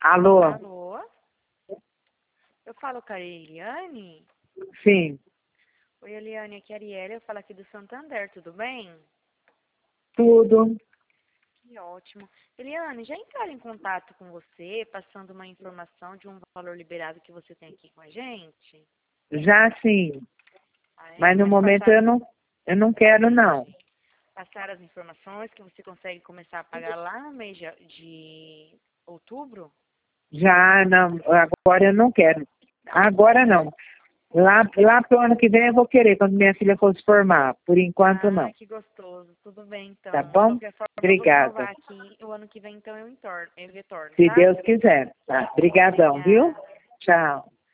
Alô? Alô? Eu falo com a Eliane? Sim, Oi, Eliane, aqui é a Arielle, eu falo aqui do Santander, tudo bem? tudo. Que ótimo. Eliane, já entraram em contato com você, passando uma informação de um valor liberado que você tem aqui com a gente? Já sim, Ah, é? mas no Mas momento eu não quero não. passaram as informações que você consegue começar a pagar lá no mês de outubro? Já não, agora eu não quero. Agora não. Lá pro ano que vem eu vou querer, quando minha filha for se formar. Por enquanto não. Que gostoso. Tudo bem, Tá então. De bom? qualquer forma, eu vou Obrigada. salvar aqui. O ano que vem, então, eu retorno, Se tá? Deus quiser. Tá. Obrigadão, viu? Obrigada. Tchau.